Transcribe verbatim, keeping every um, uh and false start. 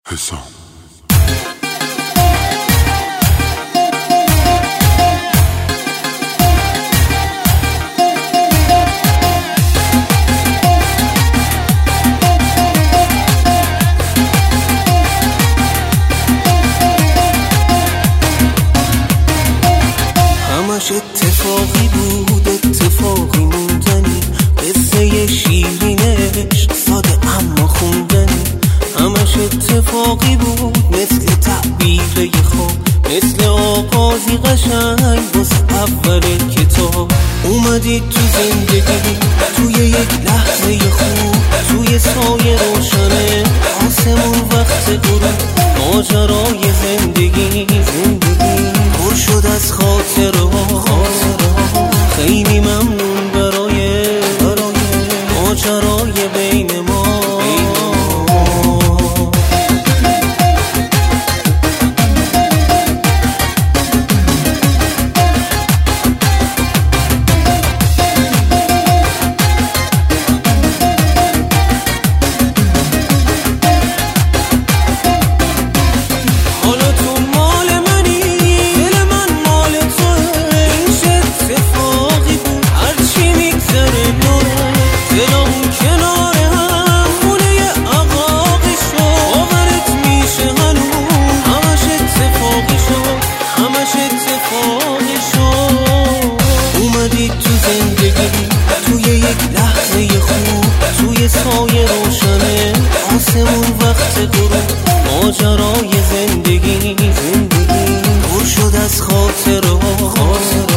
حسام. همش اتفاقی بود، اتفاقی موندنی، قصه شیرینش ساده اما خوندنی. همش اتفاقی بود مثل تعبیر خواب، مثل آغازی قشنگ واسه اول کتاب. اومدی تو زندگی توی یک لحظه خوب، توی سایه روشنه آسمون وقت غروب. ماجرای زندگی زندگی پر شد از خاطره ها. خیلی ممنون برای ماجرای بین ما. توی یک لحظه خوب، توی سایه روشنه آسمون وقت غروب. ماجرای زندگی زندگی پر شد از خاطره ها.